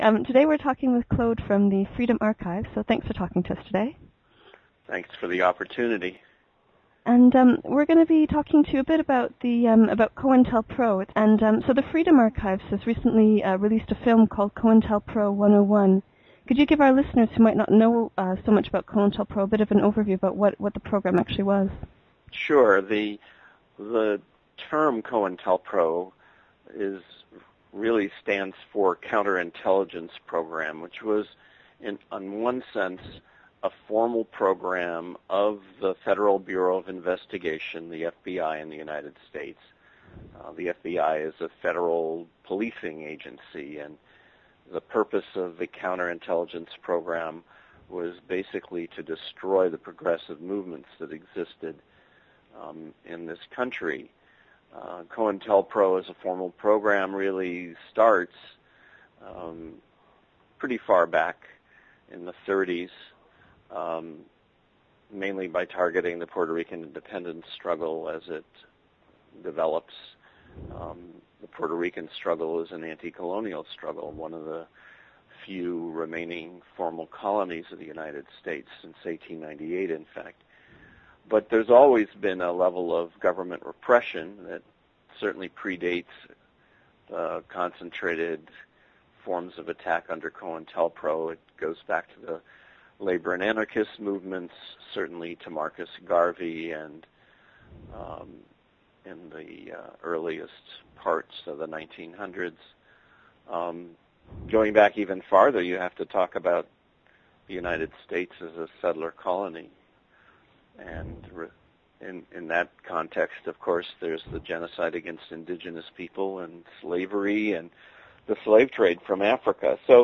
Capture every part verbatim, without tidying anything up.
Um, today we're talking with Claude from the Freedom Archive, so thanks for talking to us today. Thanks for the opportunity. And um, we're going to be talking to you a bit about the um, about COINTELPRO. And um, so the Freedom Archives has recently uh, released a film called COINTELPRO one oh one. Could you give our listeners who might not know uh, so much about COINTELPRO a bit of an overview about what, what the program actually was? Sure. The the term COINTELPRO is really stands for Counterintelligence Program, which was, in on one sense, a formal program of the Federal Bureau of Investigation, the F B I in the United States. Uh, the F B I is a federal policing agency, and the purpose of the Counterintelligence Program was basically to destroy the progressive movements that existed um, in this country. Uh, COINTELPRO as a formal program really starts um, pretty far back in the thirties, um, mainly by targeting the Puerto Rican independence struggle as it develops. Um, the Puerto Rican struggle is an anti-colonial struggle, one of the few remaining formal colonies of the United States since eighteen ninety-eight, in fact. But there's always been a level of government repression that certainly predates uh, concentrated forms of attack under COINTELPRO. It goes back to the labor and anarchist movements, certainly to Marcus Garvey, and um, in the uh, earliest parts of the nineteen hundreds. Um, going back even farther, you have to talk about the United States as a settler colony. And in, in that context, of course, there's the genocide against indigenous people and slavery and the slave trade from Africa. So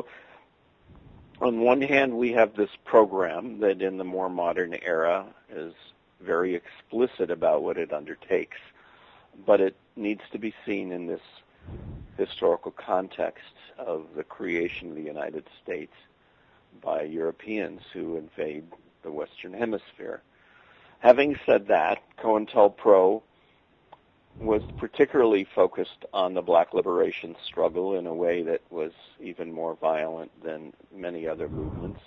on one hand, we have this program that in the more modern era is very explicit about what it undertakes, but it needs to be seen in this historical context of the creation of the United States by Europeans who invade the Western Hemisphere. Having said that, COINTELPRO was particularly focused on the black liberation struggle in a way that was even more violent than many other movements.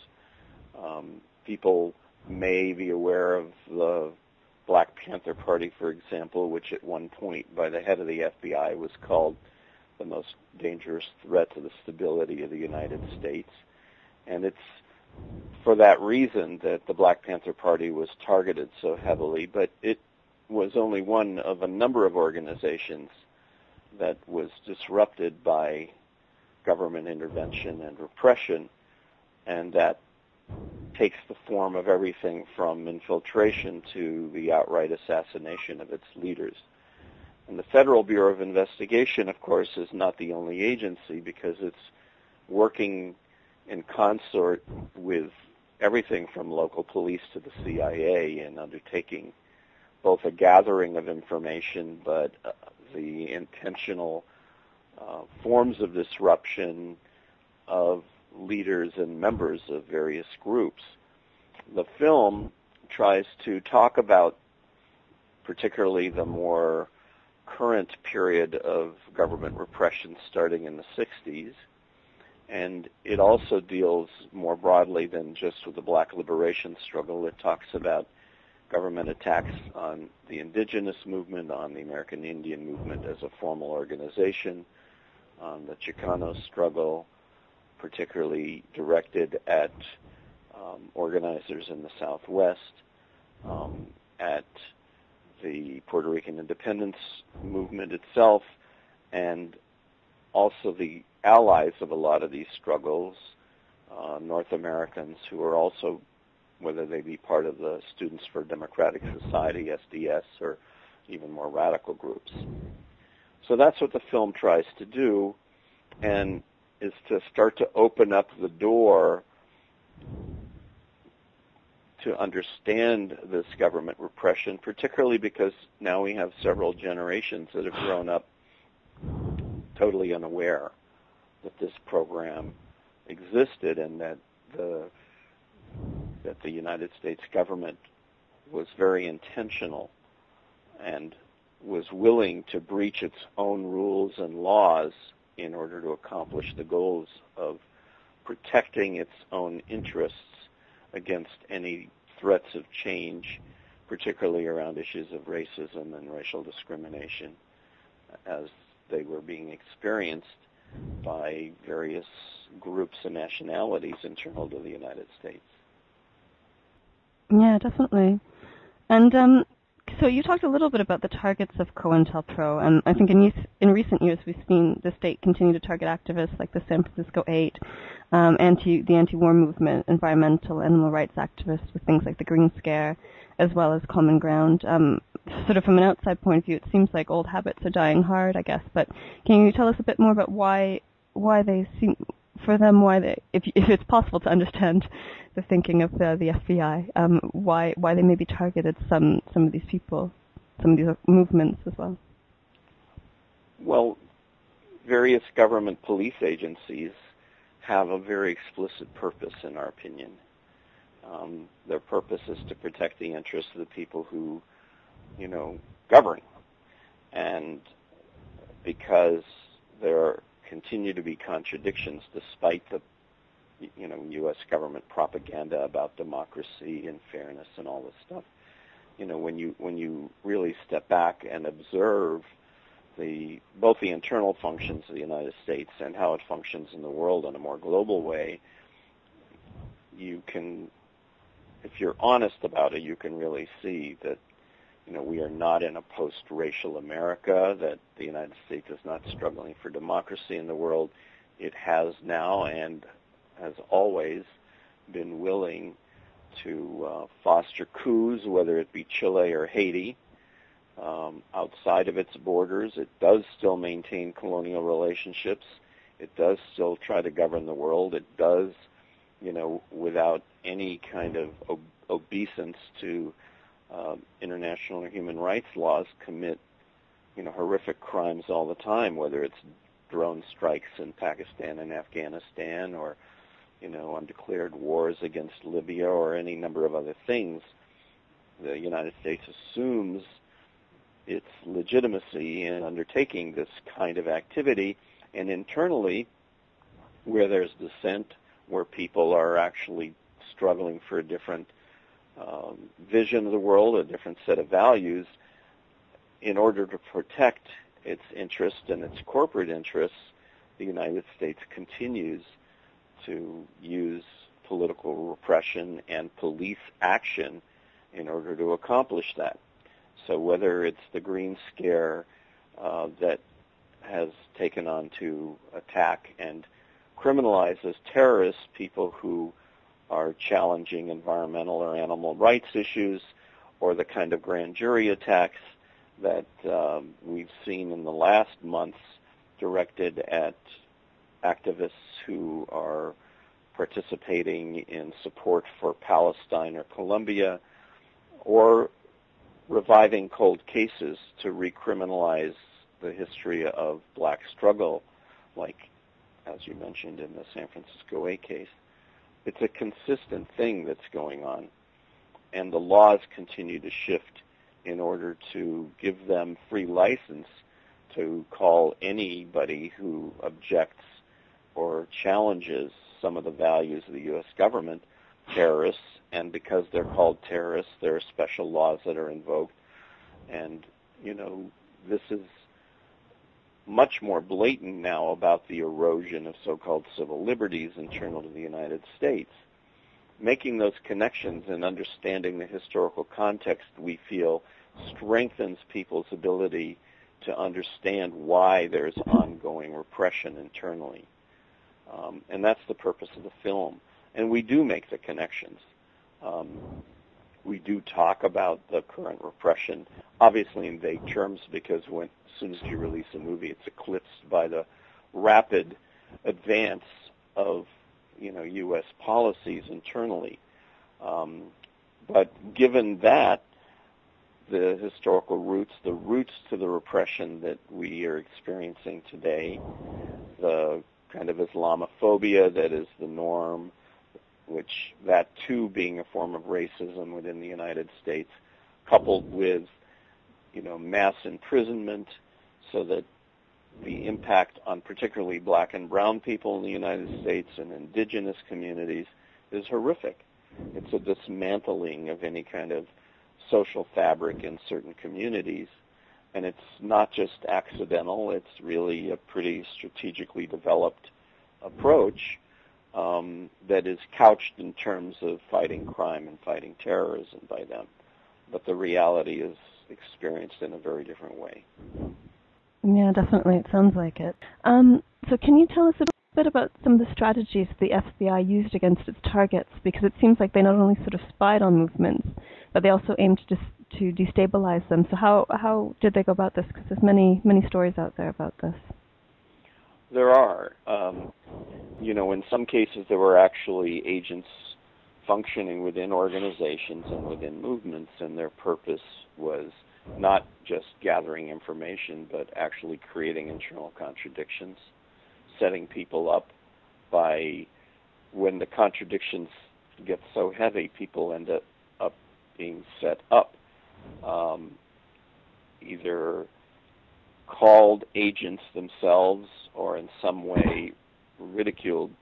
Um, people may be aware of the Black Panther Party, for example, which at one point by the head of the F B I was called the most dangerous threat to the stability of the United States. And it's for that reason that the Black Panther Party was targeted so heavily, but it was only one of a number of organizations that was disrupted by government intervention and repression, and that takes the form of everything from infiltration to the outright assassination of its leaders. And the Federal Bureau of Investigation, of course, is not the only agency because it's working in consort with everything from local police to the C I A in undertaking both a gathering of information, but uh, the intentional uh, forms of disruption of leaders and members of various groups. The film tries to talk about particularly the more current period of government repression starting in the sixties, and it also deals more broadly than just with the black liberation struggle. It talks about government attacks on the indigenous movement, on the American Indian movement as a formal organization, on the Chicano struggle, particularly directed at um, organizers in the Southwest, um, at the Puerto Rican independence movement itself, and also the allies of a lot of these struggles, uh, North Americans who are also, whether they be part of the Students for Democratic Society, S D S, or even more radical groups. So that's what the film tries to do, and is to start to open up the door to understand this government repression, particularly because now we have several generations that have grown up totally unaware that this program existed and that the that the United States government was very intentional and was willing to breach its own rules and laws in order to accomplish the goals of protecting its own interests against any threats of change, particularly around issues of racism and racial discrimination, as they were being experienced by various groups and nationalities internal to the United States. Yeah, definitely. And um, so you talked a little bit about the targets of COINTELPRO, and I think in, youth, in recent years we've seen the state continue to target activists like the San Francisco Eight, um, anti, the anti-war movement, environmental, animal rights activists with things like the Green Scare, as well as Common Ground. Um, sort of from an outside point of view, it seems like old habits are dying hard, I guess, but can you tell us a bit more about why why they seem, for them, why they, if, if it's possible to understand the thinking of the, the F B I, um, why why they maybe targeted some some of these people, some of these movements as well? Well, various government police agencies have a very explicit purpose, in our opinion. Um, their purpose is to protect the interests of the people who, you know, govern. And because there continue to be contradictions despite the, you know, U S government propaganda about democracy and fairness and all this stuff, you know, when you when you really step back and observe the both the internal functions of the United States and how it functions in the world in a more global way, you can, if you're honest about it, you can really see that, you know, we are not in a post-racial America, that the United States is not struggling for democracy in the world. It has now and has always been willing to uh, foster coups, whether it be Chile or Haiti, um, outside of its borders. It does still maintain colonial relationships. It does still try to govern the world. It does, you know, without any kind of ob- obeisance to uh, international or human rights laws, commit, you know, horrific crimes all the time, whether it's drone strikes in Pakistan and Afghanistan, or, you know, undeclared wars against Libya, or any number of other things. The United States assumes its legitimacy in undertaking this kind of activity, and internally, where there's dissent, where people are actually struggling for a different um, vision of the world, a different set of values, in order to protect its interests and its corporate interests, the United States continues to use political repression and police action in order to accomplish that. So whether it's the Green Scare uh, that has taken on to attack and criminalize as terrorists people who are challenging environmental or animal rights issues, or the kind of grand jury attacks that um, we've seen in the last months directed at activists who are participating in support for Palestine or Colombia, or reviving cold cases to recriminalize the history of black struggle, like, as you mentioned, in the San Francisco Eight case. It's a consistent thing that's going on, and the laws continue to shift in order to give them free license to call anybody who objects or challenges some of the values of the U S government terrorists, and because they're called terrorists, there are special laws that are invoked. And, you know, this is much more blatant now about the erosion of so-called civil liberties internal to the United States. Making those connections and understanding the historical context, we feel, strengthens people's ability to understand why there's ongoing repression internally. Um, and that's the purpose of the film. And we do make the connections. Um, we do talk about the current repression, obviously in vague terms, because when, as soon as you release a movie, it's eclipsed by the rapid advance of, you know, U S policies internally. Um, but given that, the historical roots, the roots to the repression that we are experiencing today, the kind of Islamophobia that is the norm, which that too being a form of racism within the United States, coupled with, you know, mass imprisonment, so that the impact on particularly black and brown people in the United States and indigenous communities is horrific. It's a dismantling of any kind of social fabric in certain communities. And it's not just accidental, it's really a pretty strategically developed approach um, that is couched in terms of fighting crime and fighting terrorism by them. But the reality is experienced in a very different way. Yeah, definitely. It sounds like it. Um, so can you tell us a bit about some of the strategies the F B I used against its targets? Because it seems like they not only sort of spied on movements, but they also aimed to dis- to destabilize them. So how how did they go about this? Because there's many many stories out there about this. There are. Um, you know, in some cases there were actually agents functioning within organizations and within movements, and their purpose was not just gathering information, but actually creating internal contradictions, setting people up by, when the contradictions get so heavy, people end up, up being set up, um, either called agents themselves or in some way ridiculed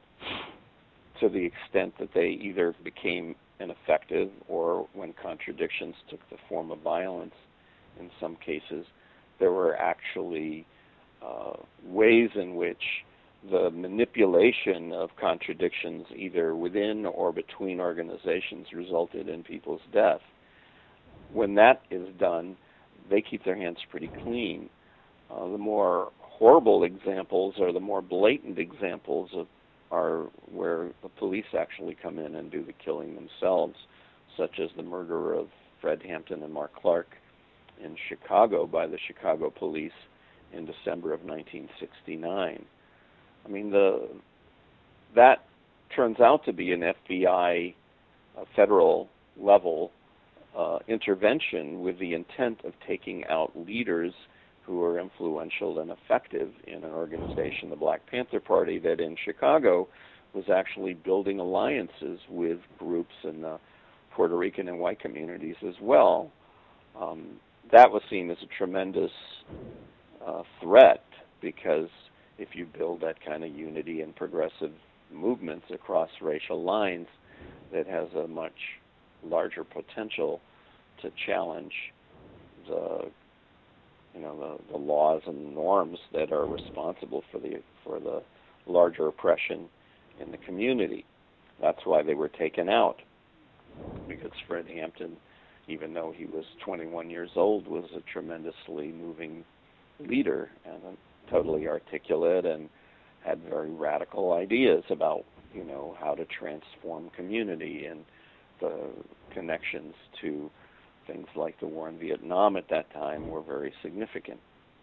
to the extent that they either became ineffective or, when contradictions took the form of violence, in some cases, there were actually uh, ways in which the manipulation of contradictions either within or between organizations resulted in people's death. When that is done, they keep their hands pretty clean. Uh, the more horrible examples or the more blatant examples of are where the police actually come in and do the killing themselves, such as the murder of Fred Hampton and Mark Clark in Chicago by the Chicago police in December of nineteen sixty-nine. I mean, the that turns out to be an F B I uh, federal level uh, intervention with the intent of taking out leaders who are influential and effective in an organization, the Black Panther Party, that in Chicago was actually building alliances with groups in the Puerto Rican and white communities as well. Um, that was seen as a tremendous uh, threat, because if you build that kind of unity and progressive movements across racial lines, that has a much larger potential to challenge the you know, the, the laws and norms that are responsible for the for the larger oppression in the community. That's why they were taken out, because Fred Hampton, even though he was twenty-one years old, was a tremendously moving leader and a totally articulate and had very radical ideas about, you know, how to transform community, and the connections to things like the war in Vietnam at that time were very significant.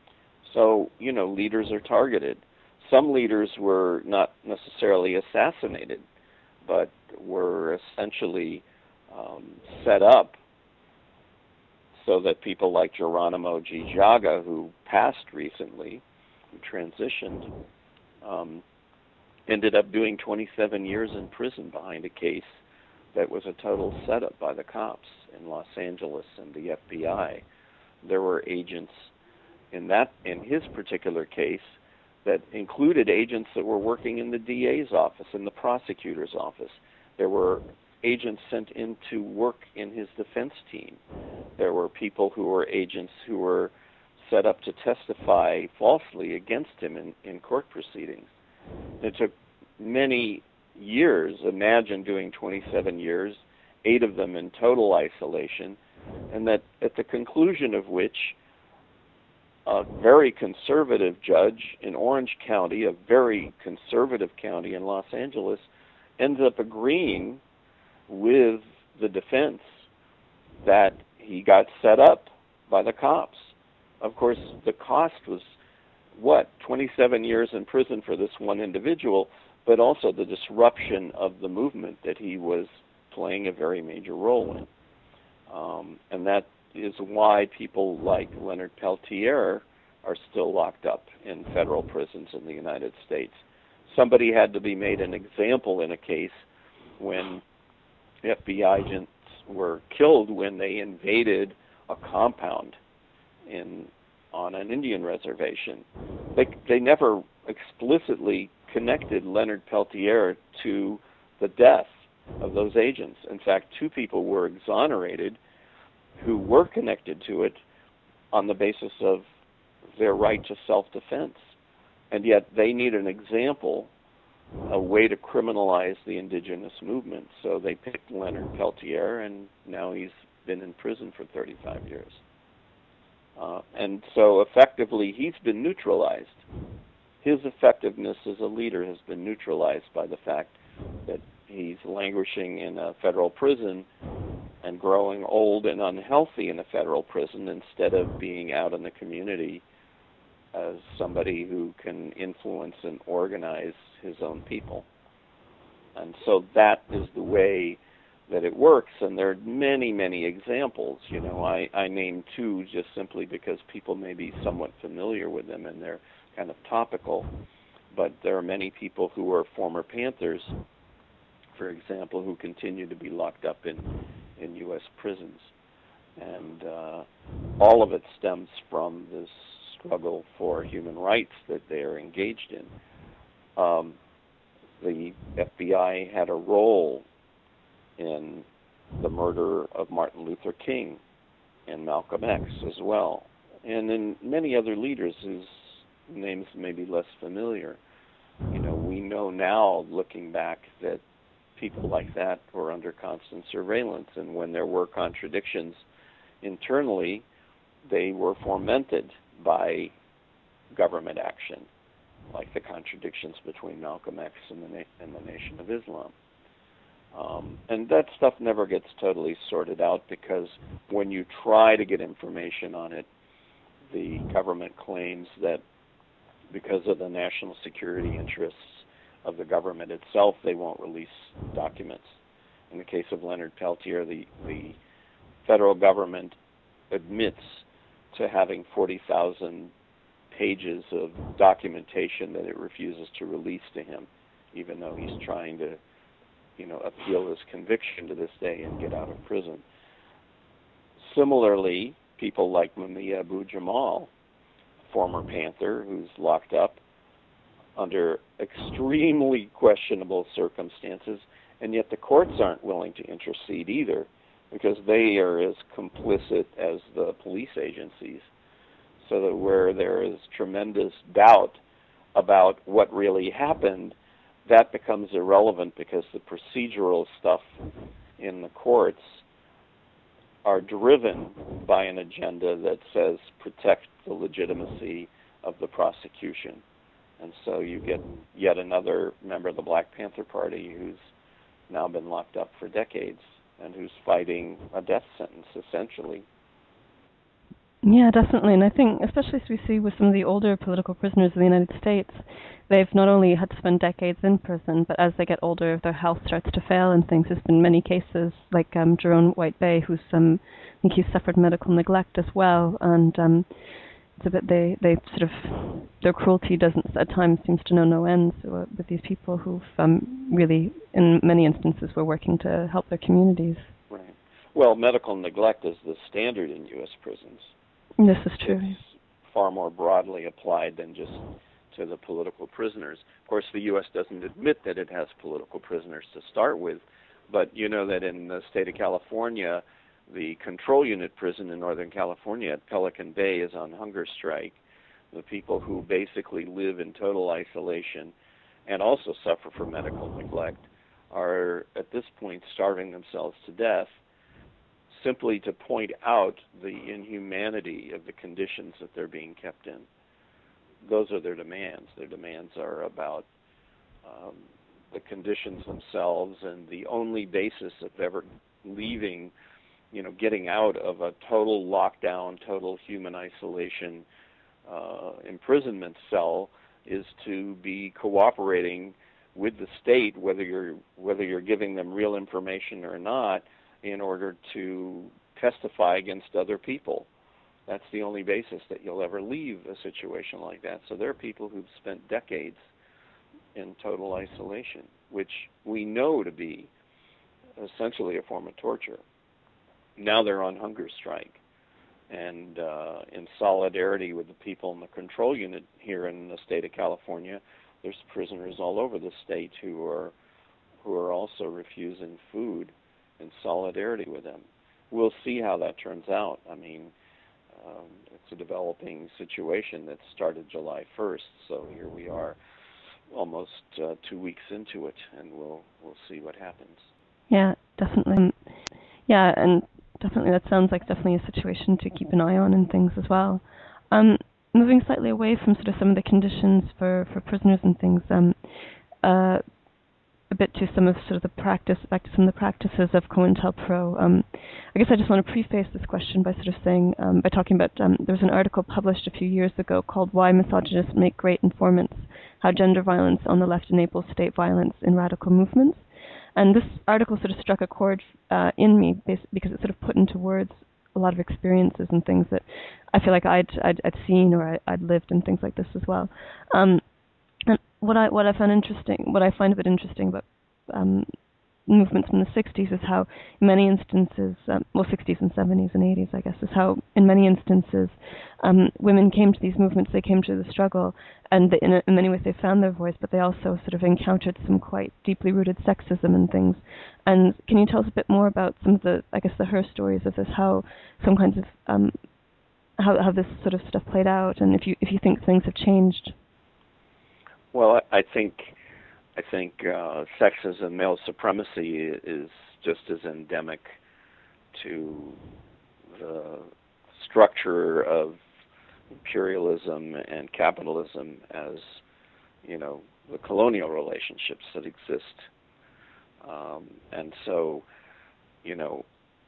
So, you know, leaders are targeted. Some leaders were not necessarily assassinated, but were essentially um, set up so that people like Geronimo G. Jaga, who passed recently, who transitioned, um, ended up doing twenty-seven years in prison behind a case that was a total setup by the cops in Los Angeles and the F B I. There were agents in that, in his particular case, that included agents that were working in the D A's office, in the prosecutor's office. There were agents sent in to work in his defense team. There were people who were agents who were set up to testify falsely against him in, in court proceedings. It took many years. Imagine doing twenty-seven years, eight of them in total isolation, and that at the conclusion of which a very conservative judge in Orange County, a very conservative county in Los Angeles, ends up agreeing with the defense that he got set up by the cops. Of course, the cost was, what, twenty-seven years in prison for this one individual, but also the disruption of the movement that he was playing a very major role in. Um, and that is why people like Leonard Peltier are still locked up in federal prisons in the United States. Somebody had to be made an example in a case when F B I agents were killed when they invaded a compound in on an Indian reservation. They, they never explicitly connected Leonard Peltier to the death of those agents. In fact, two people were exonerated who were connected to it on the basis of their right to self-defense. And yet they need an example, a way to criminalize the indigenous movement. So they picked Leonard Peltier, and now he's been in prison for thirty-five years. Uh, and so effectively he's been neutralized. His effectiveness as a leader has been neutralized by the fact that he's languishing in a federal prison and growing old and unhealthy in a federal prison instead of being out in the community as somebody who can influence and organize his own people. And so that is the way that it works, and there are many, many examples. You know, I, I named two just simply because people may be somewhat familiar with them and they're kind of topical, but there are many people who are former Panthers, for example, who continue to be locked up in, in U S prisons. And uh, all of it stems from this struggle for human rights that they are engaged in. Um, the F B I had a role in the murder of Martin Luther King and Malcolm X as well, and in many other leaders whose names may be less familiar. You know, we know now, looking back, that people like that were under constant surveillance, and when there were contradictions internally, they were fomented by government action, like the contradictions between Malcolm X and the, Na- and the Nation of Islam. Um, and that stuff never gets totally sorted out, because when you try to get information on it, the government claims that because of the national security interests of the government itself, they won't release documents. In the case of Leonard Peltier, the, the federal government admits to having forty thousand pages of documentation that it refuses to release to him, even though he's trying to, you know, appeal his conviction to this day and get out of prison. Similarly, people like Mumia Abu-Jamal, former Panther, who's locked up under extremely questionable circumstances, and yet the courts aren't willing to intercede either, because they are as complicit as the police agencies. So that where there is tremendous doubt about what really happened, that becomes irrelevant, because the procedural stuff in the courts are driven by an agenda that says protect the legitimacy of the prosecution. And so you get yet another member of the Black Panther Party who's now been locked up for decades and who's fighting a death sentence, essentially. Yeah, definitely. And I think, especially as we see with some of the older political prisoners in the United States, they've not only had to spend decades in prison, but as they get older, their health starts to fail and things. There's been many cases, like um, Jerome White Bay, who's, um, I think he's suffered medical neglect as well. And um, it's a bit, they, they sort of, their cruelty doesn't, at times, seems to know no end. So, uh, with these people who've um, really, in many instances, were working to help their communities. Right. Well, medical neglect is the standard in U S prisons. This is true. It's far more broadly applied than just to the political prisoners. Of course, the U S doesn't admit that it has political prisoners to start with, but you know that in the state of California, the control unit prison in Northern California at Pelican Bay is on hunger strike. The people who basically live in total isolation and also suffer from medical neglect are at this point starving themselves to death, simply to point out the inhumanity of the conditions that they're being kept in. Those are their demands. Their demands are about um, the conditions themselves, and the only basis of ever leaving, you know, getting out of a total lockdown, total human isolation uh, imprisonment cell is to be cooperating with the state, whether you're whether you're giving them real information or not, in order to testify against other people. That's the only basis that you'll ever leave a situation like that. So there are people who've spent decades in total isolation, which we know to be essentially a form of torture. Now they're on hunger strike. and uh, in solidarity with the people in the control unit here in the state of California, there's prisoners all over the state who are who are also refusing food in solidarity with them. We'll see how that turns out. I mean, um, it's a developing situation that started July first, so here we are, almost uh, two weeks into it, and we'll we'll see what happens. Yeah, definitely. Yeah, and definitely that sounds like definitely a situation to keep an eye on and things as well. Um, moving slightly away from sort of some of the conditions for, for prisoners and things, um, uh, a bit to some of sort of the practice, back to some of the practices of COINTELPRO. Um, I guess I just want to preface this question by sort of saying, um, by talking about, um, there was an article published a few years ago called Why Misogynists Make Great Informants, How Gender Violence on the Left Enables State Violence in Radical Movements. And this article sort of struck a chord uh, in me because it sort of put into words a lot of experiences and things that I feel like I'd, I'd, I'd seen or I, I'd lived and things like this as well. Um, and what I what I found interesting, what I find a bit interesting about um, movements from the sixties is how in many instances, um, well, sixties and seventies and eighties, I guess, is how in many instances um, women came to these movements, they came to the struggle, and they, in, a, in many ways they found their voice, but they also sort of encountered some quite deeply rooted sexism and things. And can you tell us a bit more about some of the, I guess, the her stories of this, how some kinds of, um, how, how this sort of stuff played out, and if you if you think things have changed? Well, I think I think uh, sexism, male supremacy is just as endemic to the structure of imperialism and capitalism as, you know, the colonial relationships that exist. Um, and so, you know,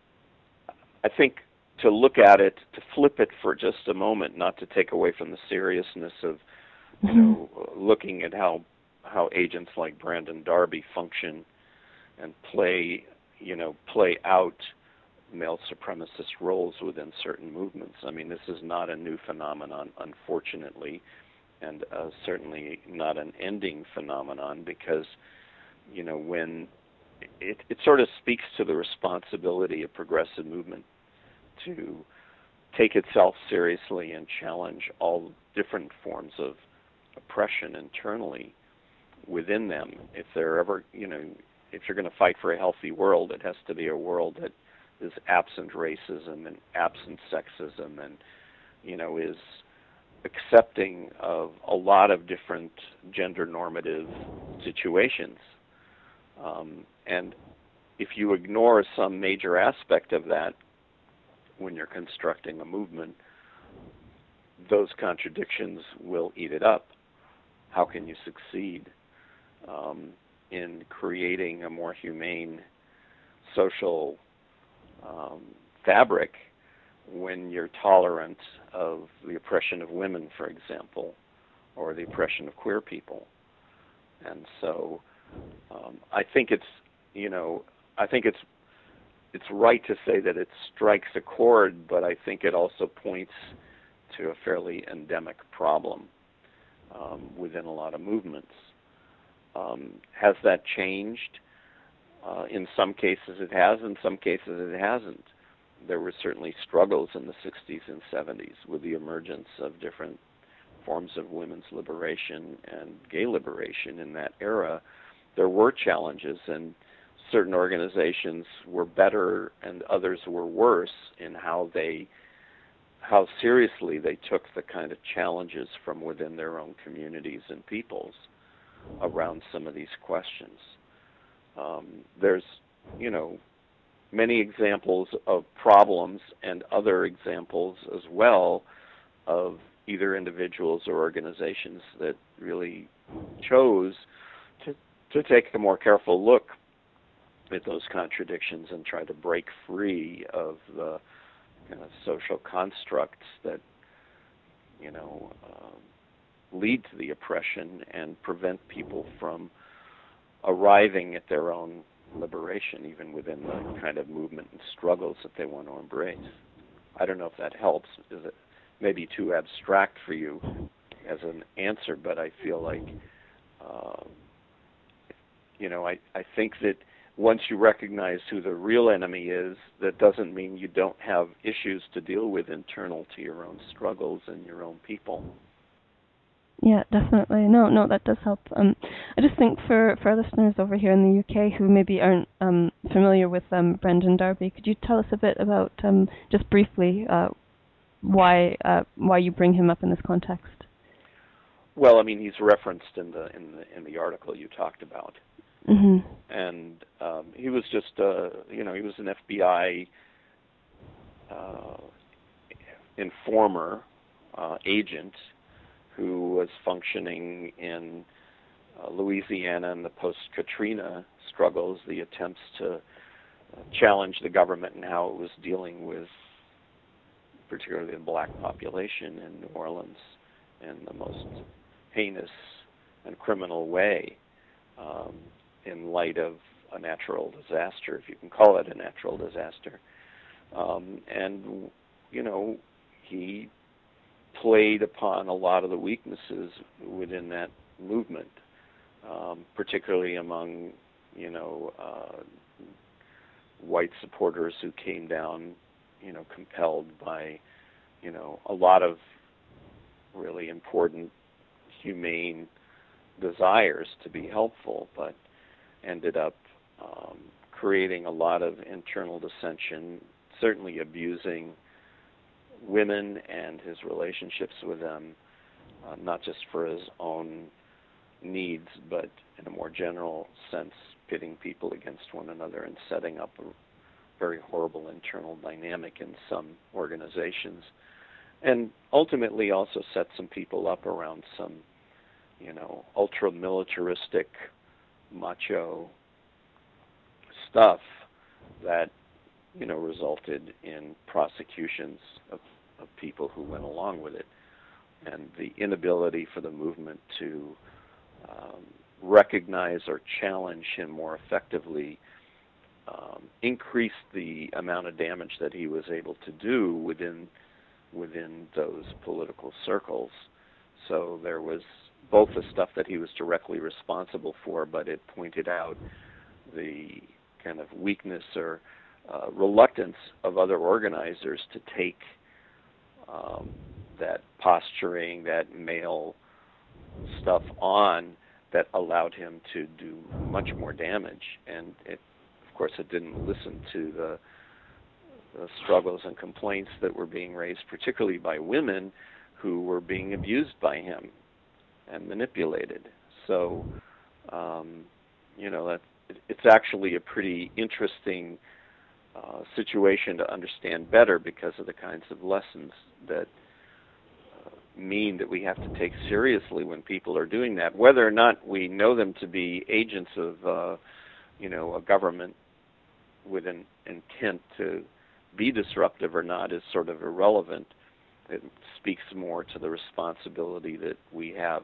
I think to look at it, to flip it for just a moment, not to take away from the seriousness of, you know, looking at how how agents like Brandon Darby function and play, you know, play out male supremacist roles within certain movements. I mean, this is not a new phenomenon, unfortunately, and uh, certainly not an ending phenomenon, because, you know, when it, it sort of speaks to the responsibility of progressive movement to take itself seriously and challenge all different forms of oppression internally within them. If they're ever, you know, if you're going to fight for a healthy world, it has to be a world that is absent racism and absent sexism and, you know, is accepting of a lot of different gender normative situations. Um, and if you ignore some major aspect of that when you're constructing a movement, those contradictions will eat it up. How can you succeed um, in creating a more humane social um, fabric when you're tolerant of the oppression of women, for example, or the oppression of queer people? And so um, I think it's, you know, I think it's it's right to say that it strikes a chord, but I think it also points to a fairly endemic problem um, within a lot of movements. Um, has that changed? Uh, in some cases it has, in some cases it hasn't. There were certainly struggles in the sixties and seventies with the emergence of different forms of women's liberation and gay liberation in that era. There were challenges, and certain organizations were better and others were worse in how they how seriously they took the kind of challenges from within their own communities and peoples around some of these questions. Um, there's, you know, many examples of problems and other examples as well of either individuals or organizations that really chose to, to take a more careful look at those contradictions and try to break free of the kind of social constructs that, you know, uh, lead to the oppression and prevent people from arriving at their own liberation, even within the kind of movement and struggles that they want to embrace. I don't know if that helps. Is it maybe too abstract for you as an answer, but I feel like uh, you know, I, I think that once you recognize who the real enemy is, that doesn't mean you don't have issues to deal with internal to your own struggles and your own people. Yeah, definitely. No, no, that does help. Um, I just think for, for our listeners over here in the U K who maybe aren't um, familiar with um, Brendan Darby, could you tell us a bit about, um, just briefly, uh, why uh, why you bring him up in this context? Well, I mean, he's referenced in the in the in the article you talked about, mm-hmm. and um, he was just, uh, you know, he was an F B I uh, informer uh, agent who was functioning in uh, Louisiana in the post-Katrina struggles, the attempts to uh, challenge the government and how it was dealing with particularly the black population in New Orleans in the most heinous and criminal way, um, in light of a natural disaster, if you can call it a natural disaster. Um, and, you know, he played upon a lot of the weaknesses within that movement, um, particularly among, you know, uh, white supporters who came down, you know, compelled by, you know, a lot of really important humane desires to be helpful, but ended up um, creating a lot of internal dissension, certainly abusing women and his relationships with them, uh, not just for his own needs, but in a more general sense, pitting people against one another and setting up a very horrible internal dynamic in some organizations, and ultimately also set some people up around some, you know, ultra-militaristic, macho stuff that, you know, resulted in prosecutions of, of people who went along with it, and the inability for the movement to um, recognize or challenge him more effectively um, increased the amount of damage that he was able to do within within those political circles. So there was both the stuff that he was directly responsible for, but it pointed out the kind of weakness or uh, reluctance of other organizers to take um, that posturing, that male stuff on, that allowed him to do much more damage. And it, of course, it didn't listen to the, the struggles and complaints that were being raised, particularly by women who were being abused by him and manipulated. So, um, you know, that it's actually a pretty interesting uh, situation to understand better because of the kinds of lessons that uh, mean that we have to take seriously when people are doing that. Whether or not we know them to be agents of, uh, you know, a government with an intent to be disruptive or not is sort of irrelevant. It speaks more to the responsibility that we have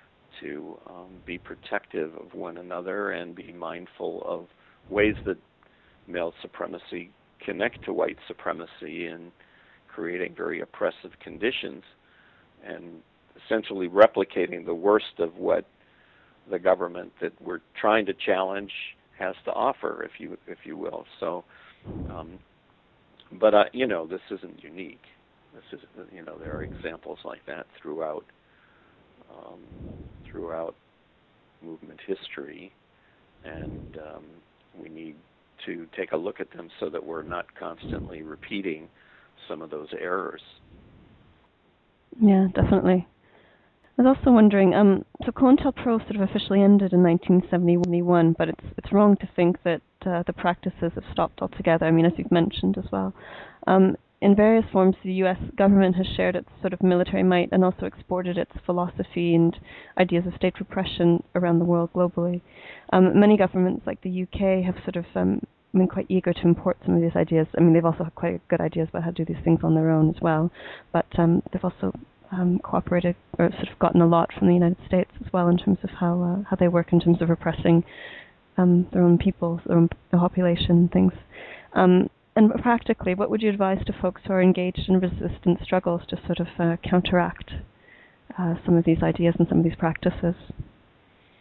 to um, be protective of one another and be mindful of ways that male supremacy connect to white supremacy in creating very oppressive conditions and essentially replicating the worst of what the government that we're trying to challenge has to offer, if you if you will. So, um, but uh, you know, this isn't unique. This is, you know, there are examples like that throughout um, throughout movement history, and um, we need to take a look at them so that we're not constantly repeating some of those errors. Yeah, definitely. I was also wondering, um, so COINTELPRO sort of officially ended in nineteen seventy-one, but it's it's wrong to think that uh, the practices have stopped altogether. I mean, as you've mentioned as well. Um, in various forms, the U S government has shared its sort of military might and also exported its philosophy and ideas of state repression around the world globally. Um, many governments, like the U K, have sort of um, been quite eager to import some of these ideas. I mean, they've also had quite good ideas about how to do these things on their own as well, but um, they've also um, cooperated or sort of gotten a lot from the United States as well in terms of how uh, how they work in terms of repressing um, their own people, their own their population and things. Um, and practically, what would you advise to folks who are engaged in resistance struggles to sort of uh, counteract uh, some of these ideas and some of these practices?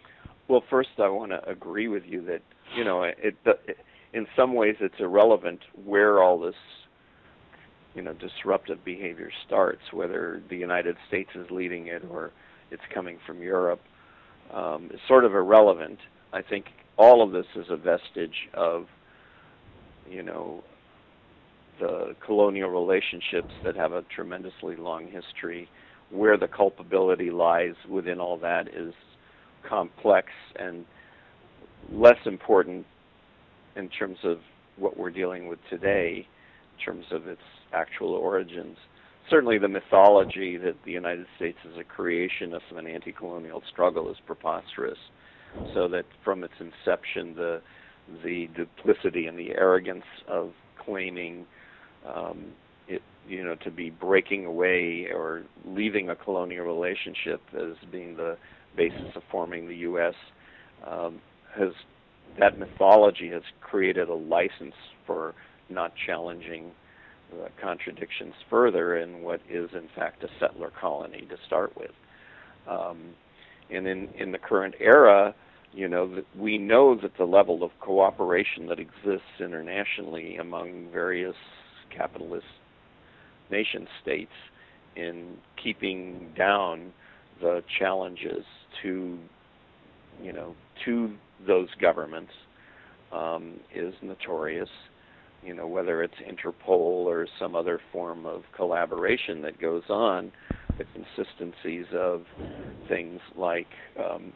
Well, first I want to agree with you that, you know, it, it in some ways it's irrelevant where all this, you know, disruptive behavior starts, whether the United States is leading it or it's coming from Europe. Um, it's sort of irrelevant. I think all of this is a vestige of, you know, the colonial relationships that have a tremendously long history. Where the culpability lies within all that is complex and less important in terms of what we're dealing with today, in terms of its actual origins. Certainly the mythology that the United States is a creation of an anti-colonial struggle is preposterous, so that from its inception the the duplicity and the arrogance of claiming um, it, you know, to be breaking away or leaving a colonial relationship as being the basis of forming the U S um, has that mythology has created a license for not challenging uh, contradictions further in what is in fact a settler colony to start with. Um, and in, in the current era, you know, that we know that the level of cooperation that exists internationally among various capitalist nation states in keeping down the challenges to, you know, to those governments um, is notorious. You know, whether it's Interpol or some other form of collaboration that goes on, the consistencies of things like um,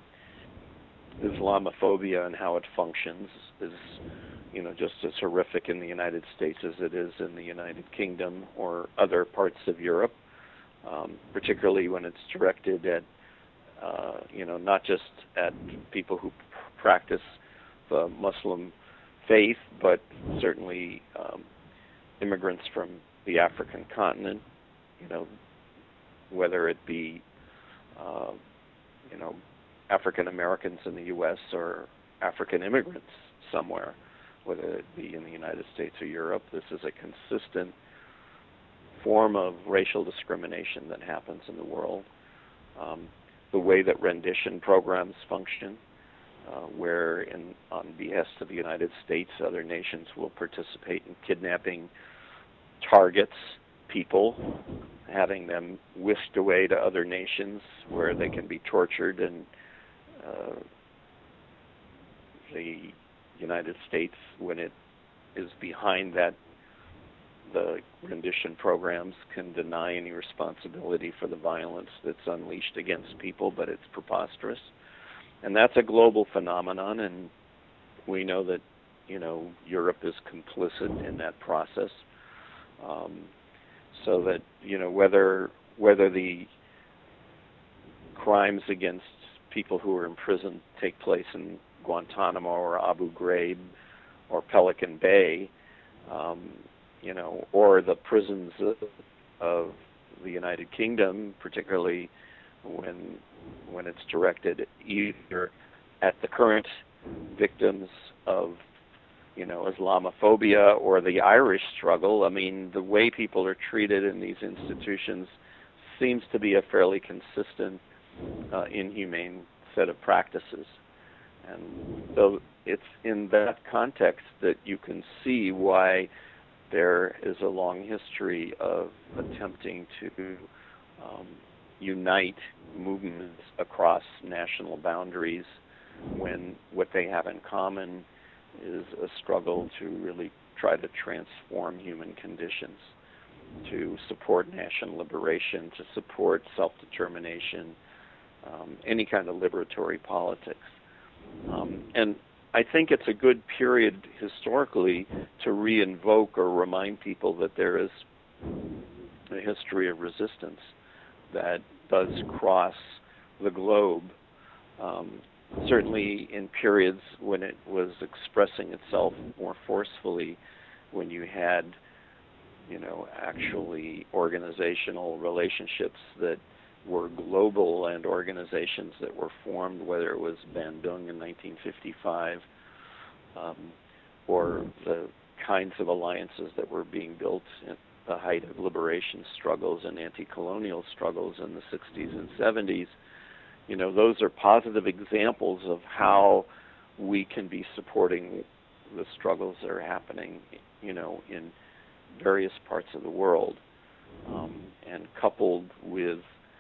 Islamophobia and how it functions is, you know, just as horrific in the United States as it is in the United Kingdom or other parts of Europe, um, particularly when it's directed at, uh, you know, not just at people who p- practice the Muslim faith, but certainly um, immigrants from the African continent, you know, whether it be, uh, you know, African Americans in the U S or African immigrants somewhere, whether it be in the United States or Europe. This is a consistent form of racial discrimination that happens in the world. Um, the way that rendition programs function, uh, where in, on behest of the United States, other nations will participate in kidnapping targets, people, having them whisked away to other nations where they can be tortured, and uh, the United States, when it is behind that, the rendition programs can deny any responsibility for the violence that's unleashed against people, but it's preposterous. And that's a global phenomenon, and we know that, you know, Europe is complicit in that process. Um, so that, you know, whether whether the crimes against people who are imprisoned take place in Guantanamo or Abu Ghraib or Pelican Bay, um, you know, or the prisons of, of the United Kingdom, particularly when when it's directed either at the current victims of, you know, Islamophobia or the Irish struggle. I mean, the way people are treated in these institutions seems to be a fairly consistent, uh, inhumane set of practices. And so it's in that context that you can see why there is a long history of attempting to um, unite movements across national boundaries when what they have in common is a struggle to really try to transform human conditions, to support national liberation, to support self-determination, um, any kind of liberatory politics. Um, and I think it's a good period historically to re-invoke or remind people that there is a history of resistance that does cross the globe, um, certainly in periods when it was expressing itself more forcefully, when you had, you know, actually organizational relationships that were global and organizations that were formed, whether it was Bandung in nineteen fifty-five um, or the kinds of alliances that were being built at the height of liberation struggles and anti-colonial struggles in the sixties and seventies. you know, those are positive examples of how we can be supporting the struggles that are happening, you know, in various parts of the world, um, and coupled with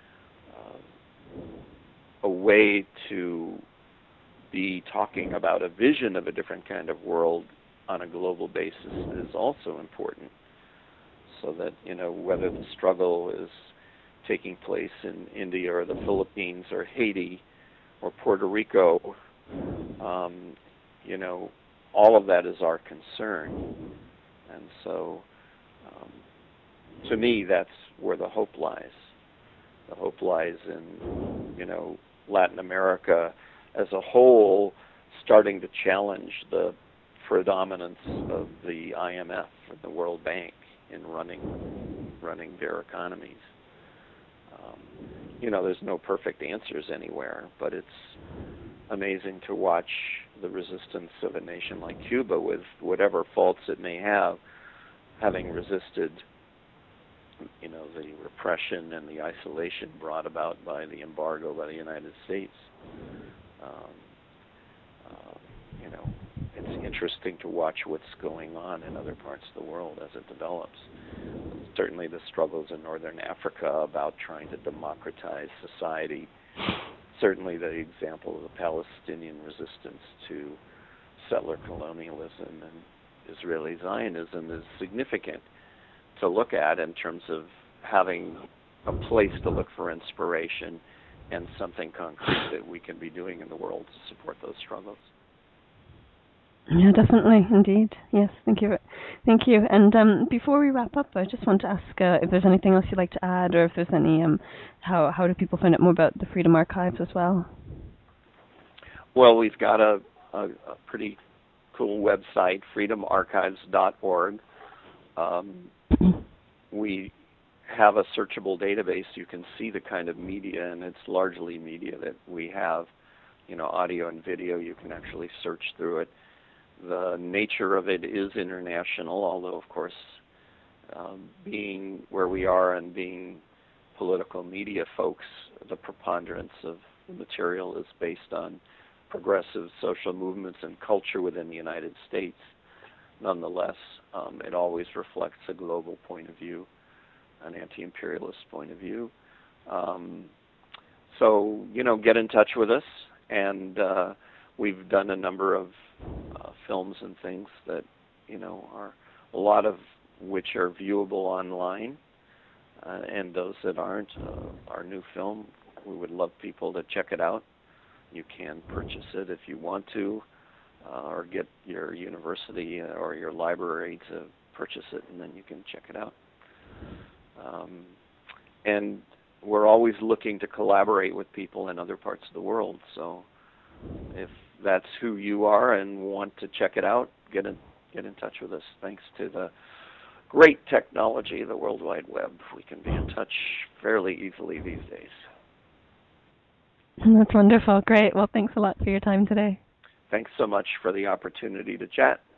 uh, a way to be talking about a vision of a different kind of world on a global basis is also important. So that, you know, whether the struggle is taking place in India or the Philippines or Haiti or Puerto Rico, um, you know, all of that is our concern. And so, um, to me, that's where the hope lies. The hope lies in, you know, Latin America as a whole starting to challenge the predominance of the I M F and the World Bank in running running their economies. Um, you know, there's no perfect answers anywhere, but it's amazing to watch the resistance of a nation like Cuba, with whatever faults it may have, having resisted, you know, the repression and the isolation brought about by the embargo by the United States. Um, uh, you know, it's interesting to watch what's going on in other parts of the world as it develops. Certainly the struggles in Northern Africa about trying to democratize society. Certainly the example of the Palestinian resistance to settler colonialism and Israeli Zionism is significant to look at in terms of having a place to look for inspiration and something concrete that we can be doing in the world to support those struggles. Yeah, definitely, indeed. Yes, thank you. Thank you. And um, before we wrap up, I just want to ask uh, if there's anything else you'd like to add, or if there's any, um, how how do people find out more about the Freedom Archives as well? Well, we've got a, a, a pretty cool website, freedom archives dot org. Um, we have a searchable database. You can see the kind of media, and it's largely media that we have, you know, audio and video. You can actually search through it. The nature of it is international, although, of course, um, being where we are and being political media folks, the preponderance of the material is based on progressive social movements and culture within the United States. Nonetheless, um, it always reflects a global point of view, an anti-imperialist point of view. Um, so, you know, get in touch with us, and uh, we've done a number of uh, films and things that, you know, are a lot of which are viewable online, uh, and those that aren't, uh, our new film, we would love people to check it out. You can purchase it if you want to, uh, or get your university or your library to purchase it, and then you can check it out. Um, and we're always looking to collaborate with people in other parts of the world. So if that's who you are and want to check it out, get in, get in touch with us. Thanks to the great technology of the World Wide Web, we can be in touch fairly easily these days. That's wonderful. Great. Well, thanks a lot for your time today. Thanks so much for the opportunity to chat.